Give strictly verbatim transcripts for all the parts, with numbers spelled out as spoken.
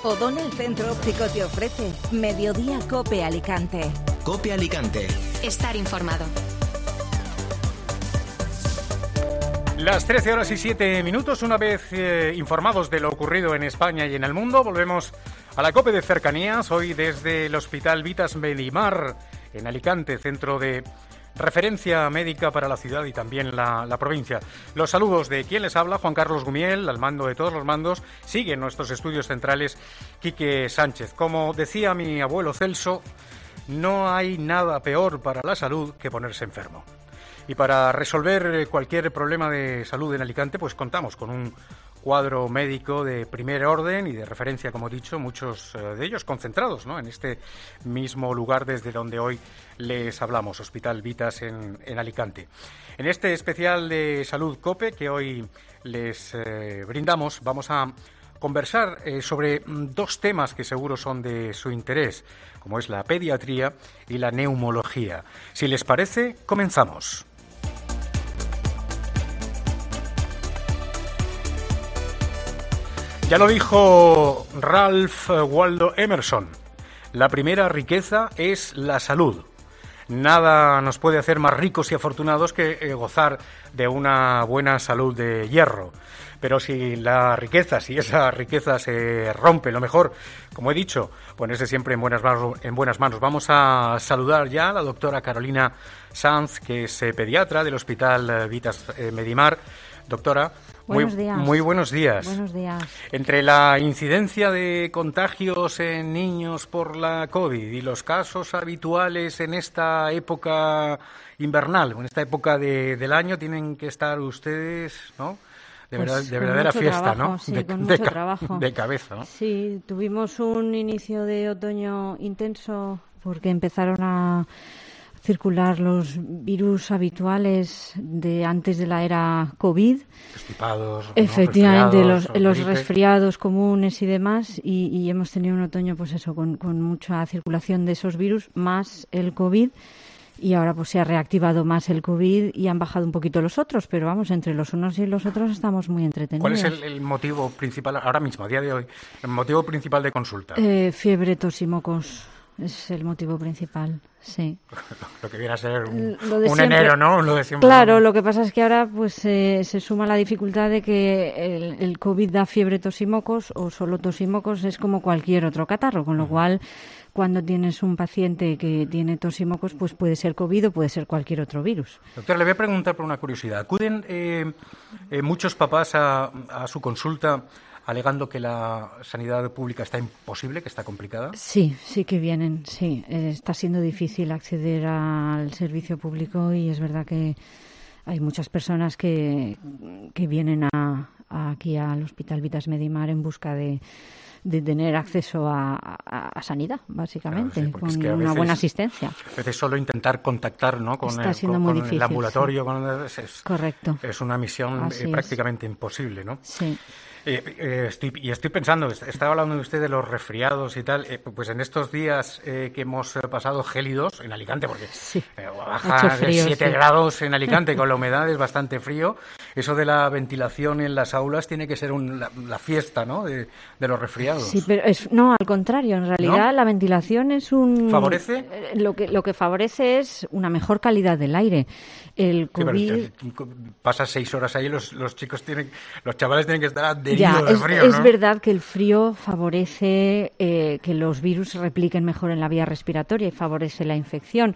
O'Donnell Centro Óptico te ofrece Mediodía Cope Alicante. Cope Alicante. Estar informado. Las trece horas y siete minutos, una vez eh, informados de lo ocurrido en España y en el mundo, volvemos a la Cope de Cercanías, hoy desde el Hospital Vitas Medimar, en Alicante, centro de referencia médica para la ciudad y también la, la provincia. Los saludos de quien les habla, Juan Carlos Gumiel, al mando de todos los mandos. Sigue en nuestros estudios centrales Quique Sánchez. Como decía mi abuelo Celso, no hay nada peor para la salud que ponerse enfermo. Y para resolver cualquier problema de salud en Alicante, pues contamos con un cuadro médico de primer orden y de referencia, como he dicho, muchos de ellos concentrados, ¿no?, en este mismo lugar desde donde hoy les hablamos, Hospital Vitas en, en Alicante. En este especial de Salud COPE que hoy les eh, brindamos, vamos a conversar eh, sobre dos temas que seguro son de su interés, como es la pediatría y la neumología. Si les parece, comenzamos. Ya lo dijo Ralph Waldo Emerson, la primera riqueza es la salud. Nada nos puede hacer más ricos y afortunados que eh, gozar de una buena salud de hierro. Pero si la riqueza, si esa riqueza se rompe, lo mejor, como he dicho, ponerse siempre en buenas manos. En buenas manos. Vamos a saludar ya a la doctora Carolina Sanz, que es eh, pediatra del Hospital Vitas eh, Medimar. Doctora, buenos muy, días. muy buenos días. Buenos días. Entre la incidencia de contagios en niños por la COVID y los casos habituales en esta época invernal, en esta época de, del año, tienen que estar ustedes, ¿no?, de, pues verdad, de verdadera fiesta, trabajo, ¿no? Sí, de, con de, mucho ca- trabajo. de cabeza, ¿no? Sí, tuvimos un inicio de otoño intenso porque empezaron a circular los virus habituales de antes de la era COVID. Constipados, ¿no? Efectivamente, resfriados, los, los gripe. resfriados comunes y demás, y, y hemos tenido un otoño, pues eso, con, con mucha circulación de esos virus, más el COVID, y ahora pues se ha reactivado más el COVID y han bajado un poquito los otros, pero vamos, entre los unos y los otros estamos muy entretenidos. ¿Cuál es el, el motivo principal, ahora mismo, a día de hoy, el motivo principal de consulta? Eh, fiebre, tos y mocos. Es el motivo principal, sí. Lo que viene a ser un, Lo de un siempre. enero, ¿no? Lo de siempre, Claro, ¿no? lo que pasa es que ahora pues eh, se suma la dificultad de que el, el COVID da fiebre, tos y mocos, o solo tos y mocos, es como cualquier otro catarro, con lo cual cuando tienes un paciente que tiene tos y mocos, pues puede ser COVID o puede ser cualquier otro virus. Doctor, le voy a preguntar por una curiosidad. ¿Acuden eh, eh, muchos papás a, a su consulta alegando que la sanidad pública está imposible, que está complicada? Sí, sí que vienen, sí. Eh, está siendo difícil acceder al servicio público y es verdad que hay muchas personas que, que vienen a, a aquí al Hospital Vitas Medimar en busca de, de tener acceso a, a, a sanidad, básicamente, Claro, sí, con es que a una veces, buena asistencia. A veces solo intentar contactar, ¿no?, con, Está el, siendo con, muy con difícil, el ambulatorio, sí. con, es, es, Correcto. es una misión Así eh, es. prácticamente imposible, ¿no? Sí. Eh, eh, estoy, y estoy pensando, estaba hablando de usted de los resfriados y tal, eh, pues en estos días eh, que hemos eh, pasado gélidos en Alicante, porque Sí. eh, Ha baja hecho frío, siete sí. grados en Alicante, con la humedad es bastante frío, eso de la ventilación en las aulas tiene que ser un, la, la fiesta, ¿no?, de, de los resfriados. Sí, pero es, no, al contrario, en realidad ¿No? la ventilación es un... ¿Favorece? eh, Lo que, lo que favorece es una mejor calidad del aire. El Sí, pero COVID... eh, pasas seis horas ahí, los, los chicos tienen, los chavales tienen que estar adheridos Ya, de es, frío, es ¿no? verdad que el frío favorece eh, que los virus se repliquen mejor en la vía respiratoria y favorece la infección,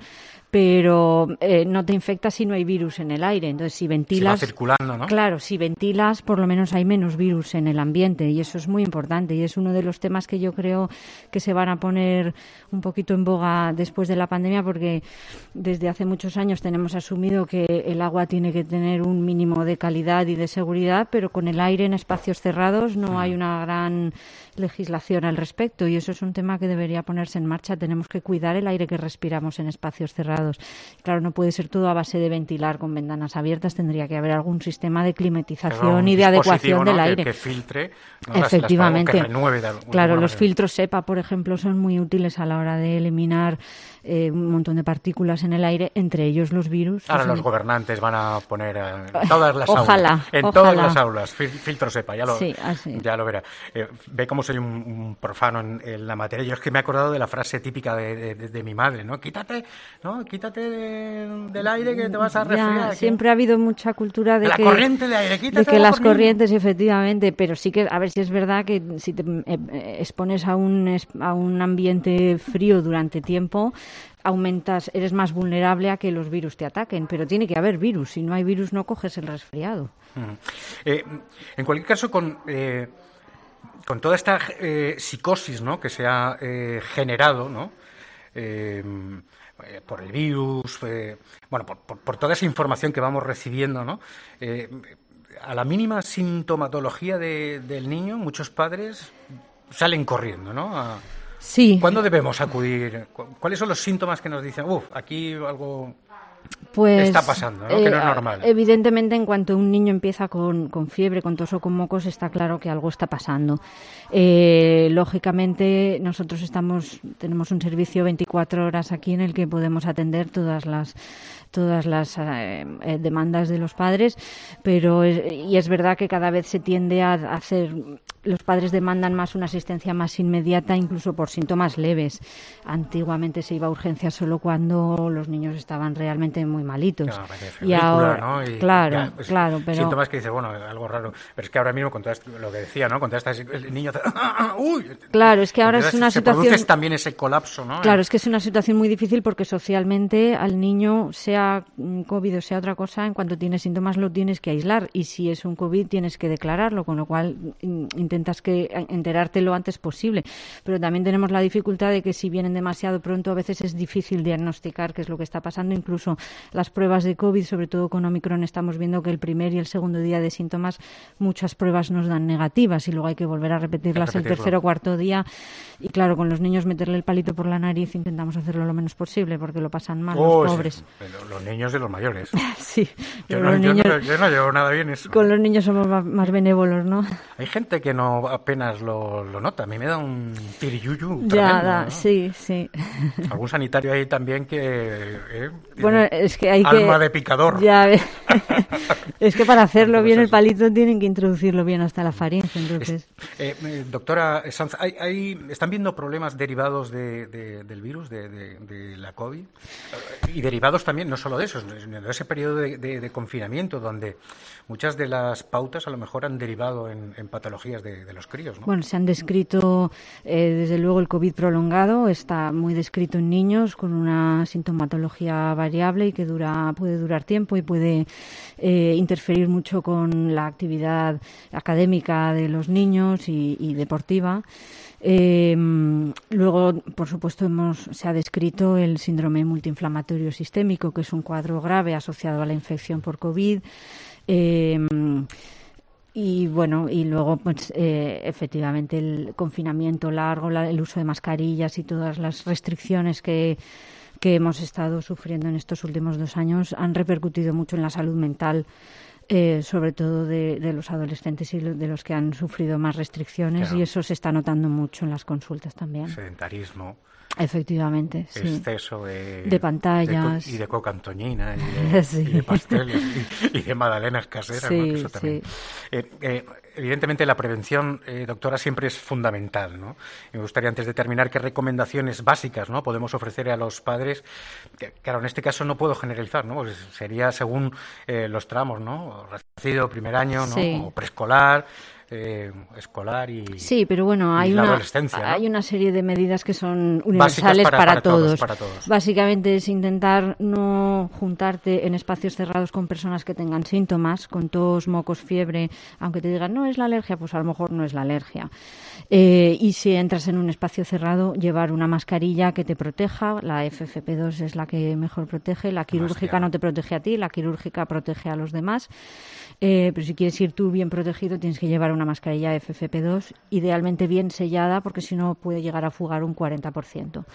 pero eh, no te infecta si no hay virus en el aire. Entonces, si ventilas... Se va circulando, ¿no? Claro, si ventilas, por lo menos hay menos virus en el ambiente y eso es muy importante y es uno de los temas que yo creo que se van a poner un poquito en boga después de la pandemia, porque desde hace muchos años tenemos asumido que el agua tiene que tener un mínimo de calidad y de seguridad, pero con el aire en espacios cerrados no hay una gran legislación al respecto y eso es un tema que debería ponerse en marcha. Tenemos que cuidar el aire que respiramos en espacios cerrados resfriados. Claro, no puede ser todo a base de ventilar con ventanas abiertas, tendría que haber algún sistema de climatización y de adecuación, ¿no?, del que, aire. Que filtre, ¿no?, Efectivamente. Las, las, que renueve de, de claro, los manera. filtros SEPA, por ejemplo, son muy útiles a la hora de eliminar eh, un montón de partículas en el aire, entre ellos los virus. Ahora los son... gobernantes van a poner en todas las ojalá, aulas, en ojalá. todas las aulas, filtro SEPA, ya lo, sí, así. ya lo verá. Eh, ve cómo soy un, un profano en, en la materia. Yo es que me he acordado de la frase típica de, de, de, de mi madre, ¿no? Quítate, ¿no? Quítate de, del aire que te vas a resfriar. Ya, siempre ha habido mucha cultura de, de la que, corriente de aire, quítate de que la las corriente. corrientes, efectivamente, pero sí que, a ver si es verdad que si te eh, expones a un, a un ambiente frío durante tiempo, aumentas, eres más vulnerable a que los virus te ataquen, pero tiene que haber virus. Si no hay virus, no coges el resfriado. Uh-huh. Eh, en cualquier caso, con eh, con toda esta eh, psicosis, ¿no?, que se ha eh, generado, ¿no?, eh, por el virus, eh, bueno, por, por, por toda esa información que vamos recibiendo, ¿no?, eh, a la mínima sintomatología de, del niño, muchos padres salen corriendo, ¿no? A, sí. ¿Cuándo debemos acudir? ¿Cuáles son los síntomas que nos dicen, uff, aquí algo pues, está pasando, ¿no?, eh, que no es normal? Evidentemente, en cuanto un niño empieza con, con fiebre, con tos o con mocos, está claro que algo está pasando. Eh, lógicamente, nosotros estamos tenemos un servicio veinticuatro horas aquí en el que podemos atender todas las todas las eh, demandas de los padres, pero es, y es verdad que cada vez se tiende a hacer, los padres demandan más una asistencia más inmediata, incluso por síntomas leves. Antiguamente se iba a urgencias solo cuando los niños estaban realmente muy malitos. No, y ahora, ¿no? Y claro, ya, pues, claro, pero síntomas que dices, bueno, algo raro, pero es que ahora mismo con todo esto, lo que decía, ¿no?, con todo esto, el niño hace, uy, claro, es que ahora entonces, es una se situación, produce también ese colapso, ¿no? Claro, es que es una situación muy difícil porque socialmente al niño, sea COVID o sea otra cosa, en cuanto tienes síntomas lo tienes que aislar, y si es un COVID tienes que declararlo, con lo cual intentas que enterarte lo antes posible. Pero también tenemos la dificultad de que si vienen demasiado pronto, a veces es difícil diagnosticar qué es lo que está pasando. Incluso las pruebas de COVID, sobre todo con Omicron, estamos viendo que el primer y el segundo día de síntomas muchas pruebas nos dan negativas y luego hay que volver a repetirlas el tercer o cuarto día. Y claro, con los niños meterle el palito por la nariz intentamos hacerlo lo menos posible porque lo pasan mal oh, los pobres. Sí. Los niños de los mayores. Sí. Yo no, los yo, niños, no, yo no llevo nada bien eso. Con los niños somos más, más benévolos, ¿no? Hay gente que no apenas lo, lo nota. A mí me da un tiriyuyu ya, tremendo, da, ¿no? sí, sí. Algún sanitario ahí también que... Eh, bueno, es que hay alma que... de picador. Ya, es que para hacerlo bien el palito tienen que introducirlo bien hasta la faringe, entonces... Es, eh, eh, doctora Sanz, ¿hay, hay, ¿están viendo problemas derivados de, de, del virus, de, de, de la COVID? Y derivados también, no solo de eso, de ese periodo de, de, de confinamiento donde muchas de las pautas a lo mejor han derivado en, en patologías de, de los críos, ¿no? Bueno, se han descrito, eh, desde luego, el COVID prolongado está muy descrito en niños con una sintomatología variable y que dura puede durar tiempo y puede eh, interferir mucho con la actividad académica de los niños y, y deportiva. Eh, luego, por supuesto, hemos, se ha descrito el síndrome multiinflamatorio sistémico, que es un cuadro grave asociado a la infección por COVID. Eh, y bueno, y luego, pues, eh, efectivamente, el confinamiento largo, la, el uso de mascarillas y todas las restricciones que, que hemos estado sufriendo en estos últimos dos años han repercutido mucho en la salud mental. Eh, sobre todo de, de los adolescentes y de los que han sufrido más restricciones, claro. Y eso se está notando mucho en las consultas también. Sedentarismo. Efectivamente, sí. Exceso de, de pantallas. De, y de coca antoñina, y de, sí. y de pasteles, y, y de magdalenas caseras, sí, ¿no? Que eso también. Sí. Eh, eh, evidentemente la prevención, eh, doctora, siempre es fundamental, ¿no? Me gustaría, antes de terminar, qué recomendaciones básicas, ¿no?, podemos ofrecer a los padres. Que, claro, en este caso no puedo generalizar, ¿no? Pues sería según eh, los tramos, ¿no? Nacido, primer año, ¿no? Sí. O preescolar. Eh, escolar y sí, pero bueno, hay la una adolescencia, ¿no? hay una serie de medidas que son universales para, para, para, todos. todos, para todos. Básicamente es intentar no juntarte en espacios cerrados con personas que tengan síntomas, con tos, mocos, fiebre, aunque te digan no es la alergia, pues a lo mejor no es la alergia. Eh, y si entras en un espacio cerrado, llevar una mascarilla que te proteja. La F F P dos es la que mejor protege. La quirúrgica no te protege a ti, la quirúrgica protege a los demás. Eh, pero si quieres ir tú bien protegido, tienes que llevar una mascarilla F F P dos, idealmente bien sellada, porque si no puede llegar a fugar un cuarenta por ciento.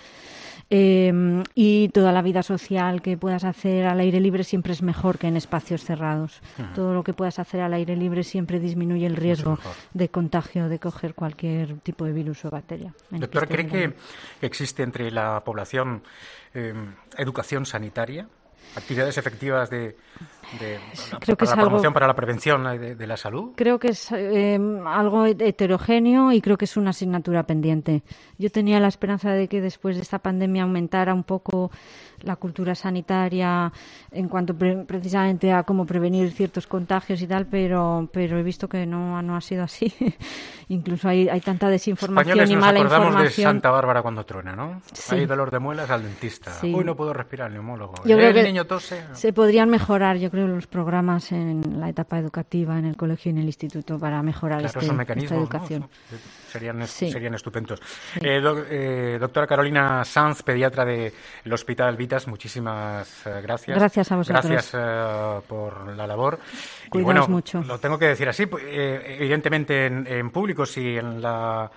Eh, y toda la vida social que puedas hacer al aire libre siempre es mejor que en espacios cerrados. Uh-huh. Todo lo que puedas hacer al aire libre siempre disminuye el riesgo de contagio, de coger cualquier tipo de virus o bacteria. Doctora, ¿cree que existe entre la población eh, educación sanitaria? ¿Actividades efectivas de, de creo que para es la promoción, algo, para la prevención de, de la salud? Creo que es eh, algo heterogéneo y creo que es una asignatura pendiente. Yo tenía la esperanza de que después de esta pandemia aumentara un poco la cultura sanitaria en cuanto pre- precisamente a cómo prevenir ciertos contagios y tal, pero pero he visto que no, no ha sido así. Incluso hay, hay tanta desinformación Españoles y nos mala acordamos información. de Santa Bárbara cuando truena, ¿no? Sí. Hay dolor de muelas al dentista. Sí. Uy, no puedo respirar, el neumólogo. Yo El creo que niño tose. se podrían mejorar, yo creo, los programas en la etapa educativa, en el colegio y en el instituto para mejorar claro, este, esos mecanismos, esta educación. ¿no? Serían, sí. serían estupendos. Sí. Eh, do, eh, doctora Carolina Sanz, pediatra del Hospital Vitas, muchísimas eh, gracias. Gracias a vosotros. Gracias eh, por la labor. Cuidaos y bueno, mucho. Lo tengo que decir así, eh, evidentemente en, en público, si en la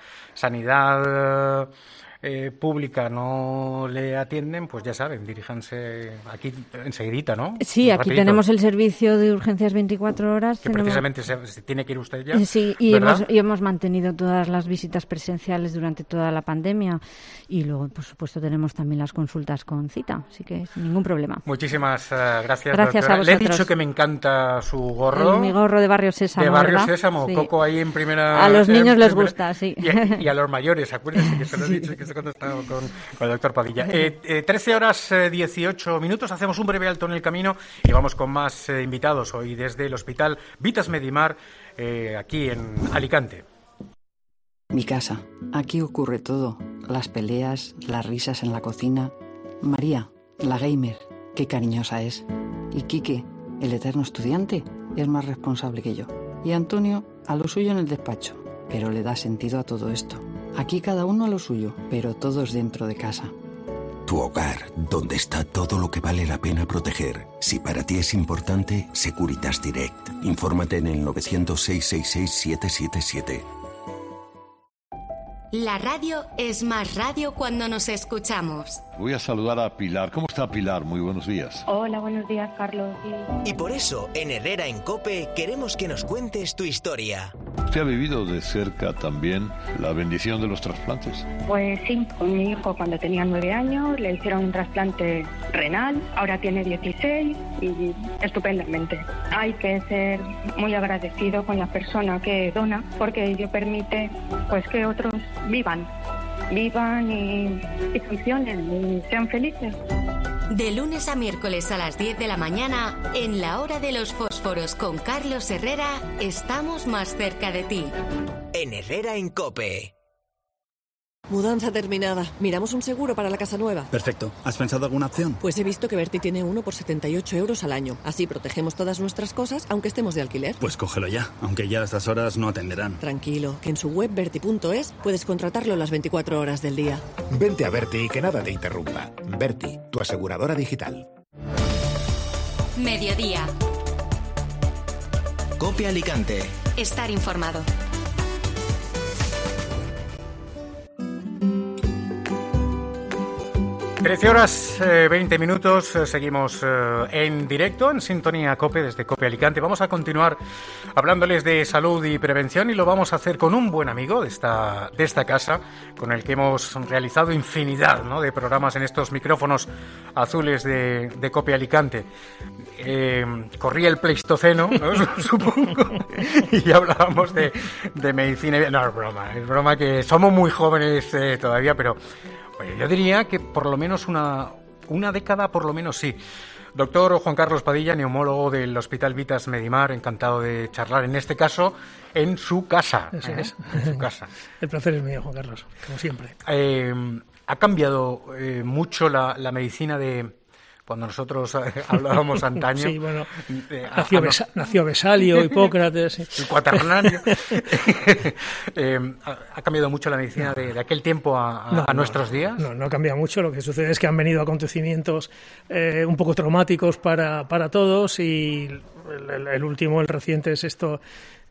sanidad eh, pública no le atienden, pues ya saben, diríjanse aquí enseguidita, ¿no? Sí, aquí Rapidito. tenemos el servicio de urgencias veinticuatro horas. Que tenemos... precisamente se, se tiene que ir usted ya. Sí, y ¿verdad? hemos, y hemos mantenido todas las visitas presenciales durante toda la pandemia y luego, por supuesto, tenemos también las consultas con cita, así que sin ningún problema. Muchísimas uh, gracias, Gracias doctora. a Le he vosotros. dicho que me encanta su gorro. El, mi gorro de Barrio Sésamo, De Barrio ¿verdad? Sésamo, Sí. Coco ahí en primera... A los en niños les primera- gusta, sí. Y a, y a los mayores, acuérdense que se lo he dicho, que se cuando estaba con, con el doctor Padilla. Eh, eh, trece horas eh, dieciocho minutos, hacemos un breve alto en el camino y vamos con más eh, invitados hoy desde el Hospital Vitas Medimar, eh, aquí en Alicante. Mi casa. Aquí ocurre todo. Las peleas, las risas en la cocina. María, la gamer, qué cariñosa es. Y Quique, el eterno estudiante, es más responsable que yo. Y Antonio, a lo suyo en el despacho. Pero le da sentido a todo esto. Aquí cada uno a lo suyo, pero todos dentro de casa. Tu hogar, donde está todo lo que vale la pena proteger. Si para ti es importante, Securitas Direct. Infórmate en el nueve cero cero, seis seis seis, siete siete siete. La radio es más radio cuando nos escuchamos. Voy a saludar a Pilar. ¿Cómo está Pilar? Muy buenos días. Hola, buenos días, Carlos. Sí. Y por eso, en Herrera en COPE, queremos que nos cuentes tu historia. ¿Usted ha vivido de cerca también la bendición de los trasplantes? Pues sí, con mi hijo cuando tenía nueve años le hicieron un trasplante renal, ahora tiene dieciséis y estupendamente. Hay que ser muy agradecido con la persona que dona porque ello permite pues que otros vivan, vivan y, y funcionen y sean felices. De lunes a miércoles a las diez de la mañana, en la hora de los fósforos con Carlos Herrera, estamos más cerca de ti. En Herrera en COPE. Mudanza terminada. Miramos un seguro para la casa nueva. Perfecto. ¿Has pensado alguna opción? Pues he visto que Berti tiene uno por setenta y ocho euros al año. Así protegemos todas nuestras cosas, aunque estemos de alquiler. Pues cógelo ya, aunque ya a estas horas no atenderán. Tranquilo, que en su web berti punto es puedes contratarlo las veinticuatro horas del día. Vente a Berti y que nada te interrumpa. Berti, tu aseguradora digital. Mediodía. COPE Alicante. Estar informado. trece horas, eh, veinte minutos, eh, seguimos eh, en directo, en sintonía COPE, desde COPE Alicante. Vamos a continuar hablándoles de salud y prevención y lo vamos a hacer con un buen amigo de esta, de esta casa, con el que hemos realizado infinidad, ¿no?, de programas en estos micrófonos azules de, de COPE Alicante. Eh, corría el Pleistoceno, ¿no?, supongo, y hablábamos de, de medicina. No, es broma, es broma que somos muy jóvenes eh, todavía, pero... Oye, yo diría que por lo menos una, una década, por lo menos sí. Doctor Juan Carlos Padilla, neumólogo del Hospital Vitas Medimar, encantado de charlar, en este caso, en su casa. Eso ¿eh? es. En su casa. El placer es mío, Juan Carlos, como siempre. Eh, ¿Ha cambiado eh, mucho la, la medicina de... Cuando nosotros hablábamos antaño... Sí, bueno, eh, nació, a, a, Besa, nació Besalio, Hipócrates... Sí. El cuaternario. eh, ha, ¿Ha cambiado mucho la medicina de, de aquel tiempo a, a, no, a nuestros no, días? No, no ha cambiado mucho. Lo que sucede es que han venido acontecimientos eh, un poco traumáticos para, para todos y el, el, el último, el reciente, es esto...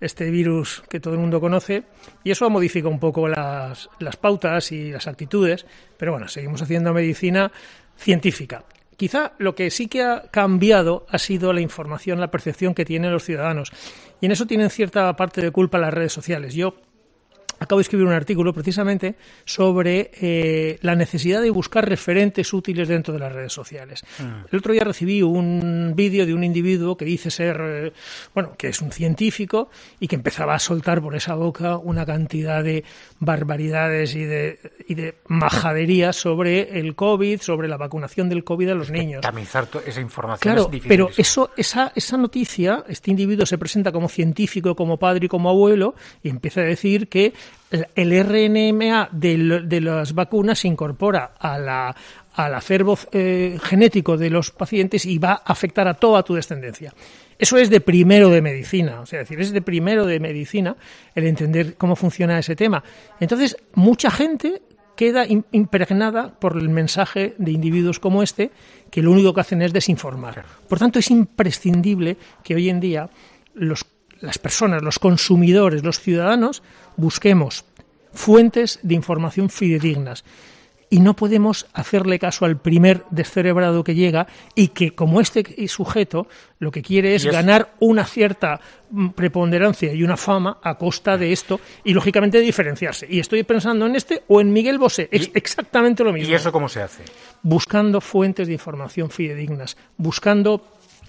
este virus que todo el mundo conoce, y eso ha modificado un poco las, las pautas y las actitudes, pero bueno, seguimos haciendo medicina científica. Quizá lo que sí que ha cambiado ha sido la información, la percepción que tienen los ciudadanos, y en eso tienen cierta parte de culpa las redes sociales. Yo acabo de escribir un artículo precisamente sobre eh, la necesidad de buscar referentes útiles dentro de las redes sociales. Mm. El otro día recibí un vídeo de un individuo que dice ser, eh, bueno, que es un científico y que empezaba a soltar por esa boca una cantidad de barbaridades y de, y de majaderías sobre el COVID, sobre la vacunación del COVID a los niños. Tamizar esa información claro, es difícil. Pero eso, esa, esa noticia, este individuo se presenta como científico, como padre y como abuelo y empieza a decir que el R N M A de, de las vacunas se incorpora a la, al acervo eh, genético de los pacientes y va a afectar a toda tu descendencia. Eso es de primero de medicina, o sea, es decir, es de primero de medicina el entender cómo funciona ese tema. Entonces, mucha gente queda impregnada por el mensaje de individuos como este, que lo único que hacen es desinformar. Por tanto, es imprescindible que hoy en día los las personas, los consumidores, los ciudadanos, busquemos fuentes de información fidedignas. Y no podemos hacerle caso al primer descerebrado que llega y que, como este sujeto, lo que quiere es, es ganar una cierta preponderancia y una fama a costa de esto y, lógicamente, diferenciarse. Y estoy pensando en este o en Miguel Bosé. Es exactamente lo mismo. ¿Y eso cómo se hace? Buscando fuentes de información fidedignas, buscando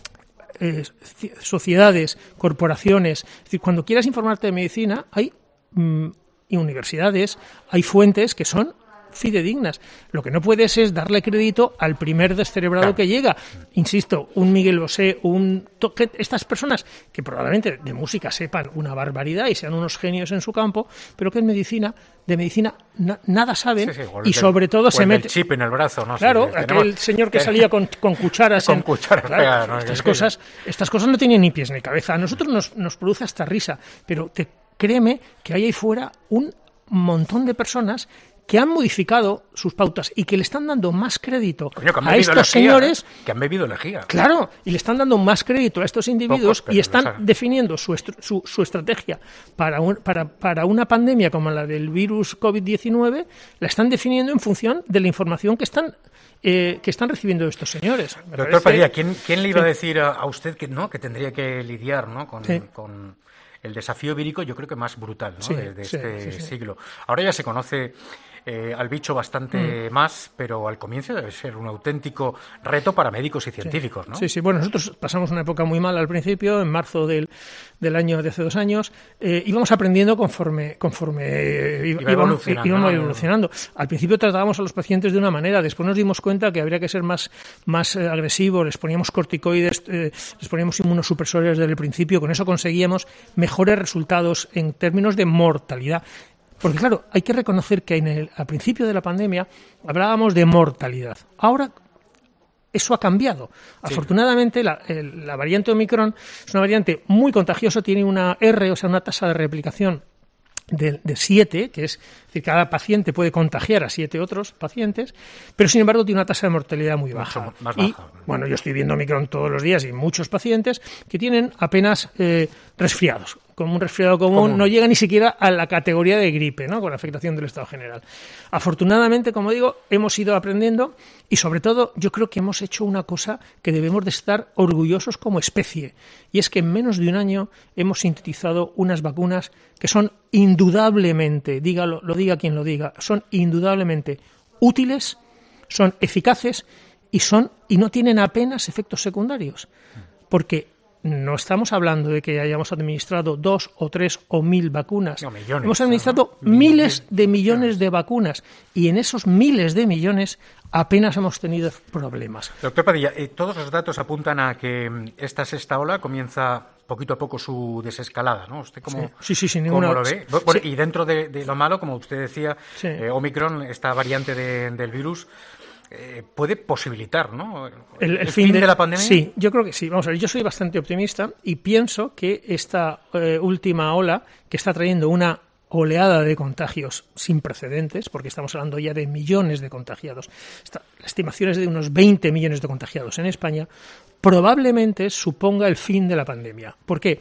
Eh, sociedades, corporaciones. Es decir, cuando quieras informarte de medicina, hay mm, universidades, hay fuentes que son fidedignas. Lo que no puedes es darle crédito al primer descerebrado claro. que llega. Insisto, un Miguel Bosé, un toque, estas personas que probablemente de música sepan una barbaridad y sean unos genios en su campo, pero que en medicina, de medicina na, nada saben sí, sí, y del, sobre todo se mete el chip en el brazo, no claro, sé, aquel tenemos... señor que salía con, con cucharas, con en, cucharas claro, pega, ¿no? estas cosas, estas cosas no tienen ni pies ni cabeza. A nosotros nos, nos produce hasta risa, pero te, créeme que hay ahí fuera un montón de personas que han modificado sus pautas y que le están dando más crédito Coño, a estos lejía, señores ¿eh? que han bebido lejía. Claro, y le están dando más crédito a estos individuos Pocos, y están saben. definiendo su, su, su estrategia para, un, para, para una pandemia como la del virus COVID diecinueve, la están definiendo en función de la información que están eh, que están recibiendo estos señores. Me Doctor parece... Padilla, ¿quién, ¿quién le iba sí. a decir a, a usted que no que tendría que lidiar ¿no? con... Sí. con... el desafío vírico, yo creo que más brutal, ¿no? sí, de, de sí, este sí, sí. siglo. Ahora ya se conoce eh, al bicho bastante mm. más, pero al comienzo debe ser un auténtico reto para médicos y científicos, sí. ¿no? Sí, sí. Bueno, nosotros pasamos una época muy mala al principio, en marzo del, del año de hace dos años. Eh, íbamos aprendiendo conforme, conforme eh, Iba íbamos, evolucionando, íbamos ¿no? evolucionando. Al principio tratábamos a los pacientes de una manera, después nos dimos cuenta que habría que ser más, más eh, agresivos, les poníamos corticoides, eh, les poníamos inmunosupresores desde el principio, con eso conseguíamos mejores resultados en términos de mortalidad. Porque claro, hay que reconocer que en el, al principio de la pandemia hablábamos de mortalidad. Ahora eso ha cambiado. Sí. Afortunadamente la, el, la variante Omicron es una variante muy contagiosa, tiene una R, o sea, una tasa de replicación de, de siete, que es decir, cada paciente puede contagiar a siete otros pacientes, pero sin embargo tiene una tasa de mortalidad muy baja. Mucho más baja. Y, bueno, yo estoy viendo Omicron todos los días y muchos pacientes que tienen apenas eh, resfriados. Como un resfriado común, común, no llega ni siquiera a la categoría de gripe, ¿no? Con afectación del estado general. Afortunadamente, como digo, hemos ido aprendiendo y, sobre todo, yo creo que hemos hecho una cosa que debemos de estar orgullosos como especie, y es que en menos de un año hemos sintetizado unas vacunas que son indudablemente, dígalo, lo diga quien lo diga, son indudablemente útiles, son eficaces y son y no tienen apenas efectos secundarios, porque no estamos hablando de que hayamos administrado dos o tres o mil vacunas. No, millones, hemos administrado ¿no? miles de millones de vacunas y en esos miles de millones apenas hemos tenido problemas. Doctor Padilla, eh, todos los datos apuntan a que esta sexta ola comienza poquito a poco su desescalada, ¿no? ¿Usted cómo, sí, sí, sí, sin cómo ninguna... lo ve? Sí. Bueno, y dentro de, de lo malo, como usted decía, sí. eh, Omicron, esta variante de, del virus, Eh, puede posibilitar, ¿no? El, el, el fin, fin de, de la pandemia. Sí, yo creo que sí. Vamos a ver, yo soy bastante optimista y pienso que esta eh, última ola, que está trayendo una oleada de contagios sin precedentes, porque estamos hablando ya de millones de contagiados, esta, la estimación es de unos veinte millones de contagiados en España, probablemente suponga el fin de la pandemia. ¿Por qué?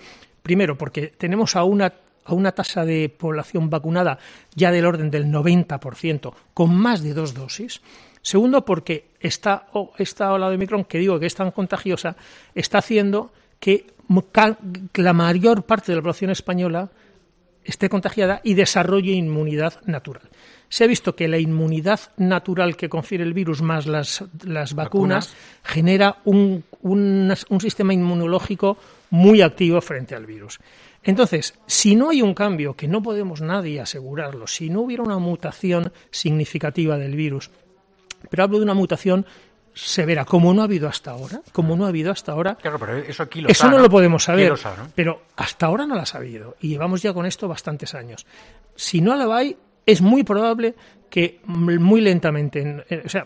Primero, porque tenemos a una a una tasa de población vacunada ya del orden del noventa por ciento con más de dos dosis. Segundo, porque esta, esta ola de Omicron, que digo que es tan contagiosa, está haciendo que la mayor parte de la población española esté contagiada y desarrolle inmunidad natural. Se ha visto que la inmunidad natural que confiere el virus más las, las vacunas, vacunas genera un, un, un sistema inmunológico muy activo frente al virus. Entonces, si no hay un cambio, que no podemos nadie asegurarlo, si no hubiera una mutación significativa del virus, pero hablo de una mutación severa, como no ha habido hasta ahora, como no ha habido hasta ahora, claro, pero eso aquí lo eso sabe, no lo podemos saber, lo sabe, ¿no? Pero hasta ahora no lo ha sabido, y llevamos ya con esto bastantes años. Si no lo hay, es muy probable que muy lentamente, en, en, o sea,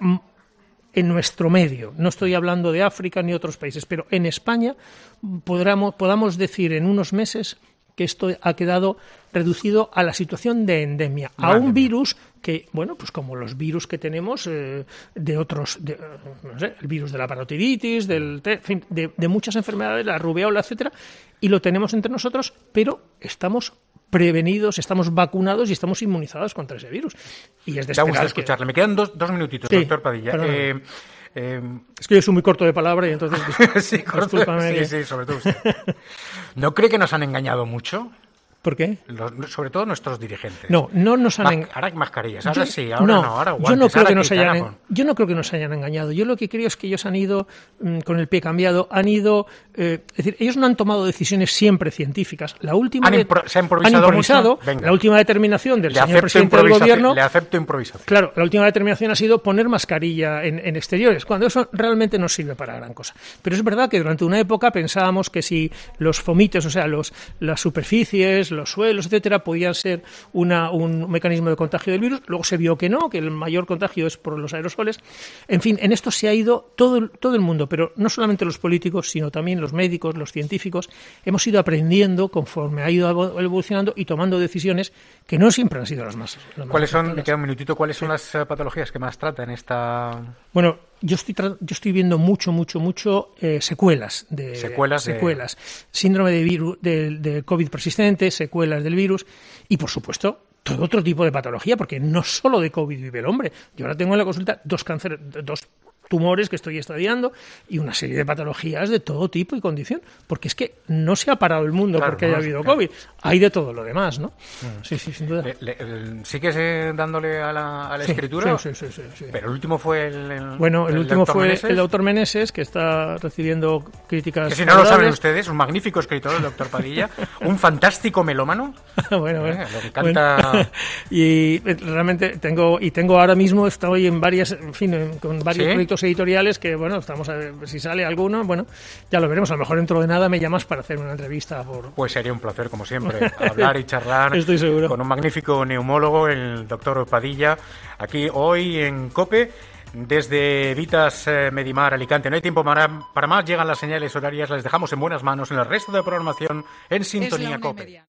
en nuestro medio, no estoy hablando de África ni otros países, pero en España podamos, podamos decir en unos meses que esto ha quedado reducido a la situación de endemia, a un virus que, bueno, pues como los virus que tenemos eh, de otros, de, no sé, el virus de la parotiditis, del, en fin, de, de muchas enfermedades, la rubeola, etcétera, y lo tenemos entre nosotros, pero estamos prevenidos, estamos vacunados y estamos inmunizados contra ese virus. Y es de esperar que... escucharle. Me quedan dos, dos minutitos, sí, doctor Padilla. Eh, eh... Es que yo soy muy corto de palabra y entonces... sí, corto, sí, que... sí, sobre todo usted. ¿No cree que nos han engañado mucho? ¿Por qué? Los, sobre todo nuestros dirigentes. No, no nos han engañado. Ahora hay mascarillas, ahora yo, sí, ahora no, no, ahora guantes. Yo no, creo ahora que nos hayan, con... yo no creo que nos hayan engañado. Yo lo que creo es que ellos han ido mmm, con el pie cambiado, han ido... Eh, es decir, ellos no han tomado decisiones siempre científicas. La última han de, impro- se ha improvisado, han improvisado mucho. La última determinación del le señor presidente del gobierno... Le acepto improvisación. Claro, la última determinación ha sido poner mascarilla en, en exteriores, cuando eso realmente no sirve para gran cosa. Pero es verdad que durante una época pensábamos que si los fomites, o sea, los, las superficies, los suelos, etcétera, podían ser Una, un mecanismo de contagio del virus, luego se vio que no, que el mayor contagio es por los aerosoles. En fin, en esto se ha ido todo, todo el mundo, pero no solamente los políticos, sino también los médicos, los científicos, hemos ido aprendiendo conforme ha ido evolucionando y tomando decisiones que no siempre han sido las más... Las ¿Cuáles más son, me queda un minutito, cuáles son las uh, patologías que más trata en esta...? Bueno, yo estoy, tra- yo estoy viendo mucho, mucho, mucho eh, secuelas de secuelas, secuelas. De... síndrome de, viru- de, de COVID persistente, secuelas del virus y, por supuesto, todo otro tipo de patología, porque no solo de COVID vive el hombre. Yo ahora tengo en la consulta dos cánceres, dos tumores que estoy estudiando y una serie de patologías de todo tipo y condición, porque es que no se ha parado el mundo claro, porque no, haya habido claro. COVID, hay de todo lo demás, ¿no? Mm. Sí, sí, sin duda. Le, le, ¿Sigues eh, dándole a la, a la sí, escritura? Sí, sí, sí, sí, sí. Pero el último fue el, el Bueno, el, el último fue Meneses. el doctor Meneses, que está recibiendo críticas. Que si no lo saben ustedes, un magnífico escritor, el doctor Padilla, un fantástico melómano. bueno, bueno. Eh, lo que canta... bueno. Y realmente tengo, y tengo ahora mismo, estoy en varias, en fin, con varios ¿Sí? proyectos editoriales que, bueno, estamos a ver si sale alguno, bueno, ya lo veremos, a lo mejor dentro de nada me llamas para hacer una entrevista por... Pues sería un placer, como siempre, hablar y charlar Estoy seguro. con un magnífico neumólogo, el doctor Padilla, aquí hoy en COPE, desde Vitas eh, Medimar, Alicante. No hay tiempo para, para más, llegan las señales horarias, las dejamos en buenas manos en el resto de programación en Sintonía COPE.